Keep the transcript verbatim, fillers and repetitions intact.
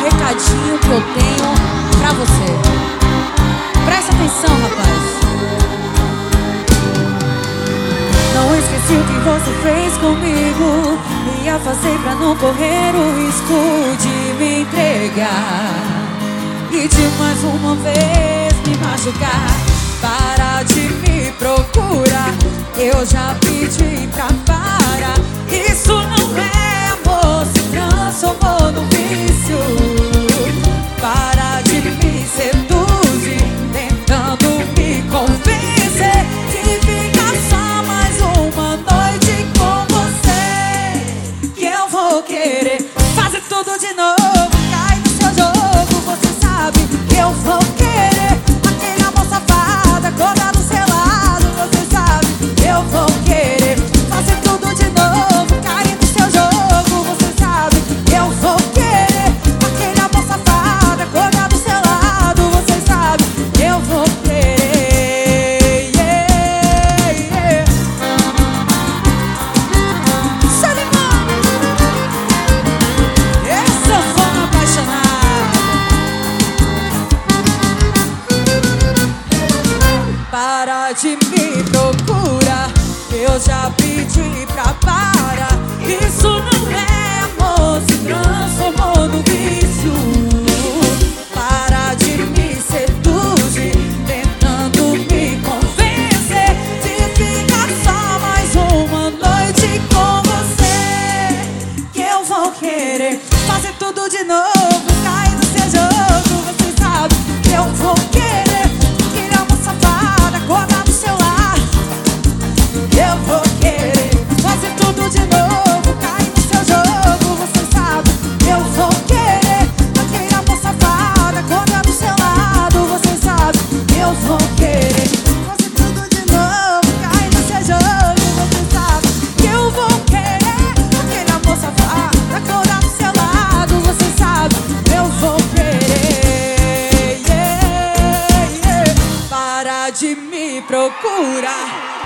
recadinho que eu tenho pra você. Presta atenção, rapaz. Não esqueci o que você fez comigo. Ia fazer pra não correr o risco de me entregar e de mais uma vez me machucar. Para de me procurar, eu já pedi pra parar. Isso não é amor, se transformou num vício. Para de me seduzir, tentando me convencer de ficar só mais uma noite com você. Que eu vou querer fazer tudo de novo, cair no seu jogo. Você sabe que eu vou querer aquele amor safado, acordar do seu lado. Você sabe que eu vou querer fazer tudo de novo, cair no seu jogo. Você sabe que eu vou querer aquele amor safado, acordar do seu lado. Você sabe que eu vou querer, yeah, yeah. Salimão, essa foi apaixonada. Para de me procurar, eu já pedi pra parar. Isso não é amor, se transformou no vício. Para de me seduzir, tentando me convencer de ficar só mais uma noite com você. Que eu vou querer fazer tudo de novo, cair no seu jogo. Você sabe que eu vou querer aquele amor safado, acordar do seu lar. Eu vou querer fazer tudo de novo, cair no seu jogo. Você sabe que eu vou querer aquele amor safado, acordar do seu lado. Você sabe que eu vou querer fazer tudo de novo, cair no seu jogo. Você sabe que eu vou querer aquele amor safado, acordar do seu lado. Você sabe que eu vou querer, yeah, yeah. Para de me procurar,